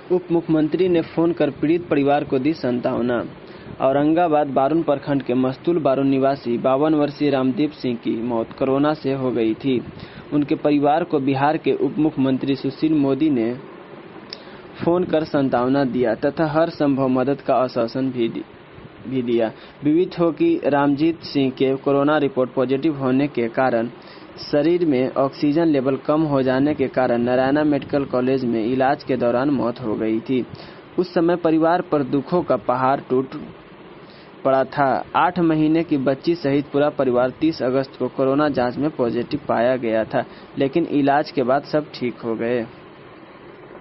उप मुख्यमंत्री ने फोन कर पीड़ित परिवार को दी सांत्वना। औरंगाबाद बारुण प्रखंड के मस्तूल बारुण निवासी 52 वर्षीय रामदीप सिंह की मौत कोरोना से हो गई थी। उनके परिवार को बिहार के उप मुख्यमंत्री सुशील मोदी ने फोन कर सांत्वना दिया तथा हर संभव मदद का आश्वासन भी दिया। विदित हो कि रामजीत सिंह के कोरोना रिपोर्ट पॉजिटिव होने के कारण शरीर में ऑक्सीजन लेवल कम हो जाने के कारण नारायणा मेडिकल कॉलेज में इलाज के दौरान मौत हो गई थी। उस समय परिवार पर दुखों का पहाड़ टूट पड़ा था। 8 महीने की बच्ची सहित पूरा परिवार 30 अगस्त को कोरोना जांच में पॉजिटिव पाया गया था, लेकिन इलाज के बाद सब ठीक हो गए।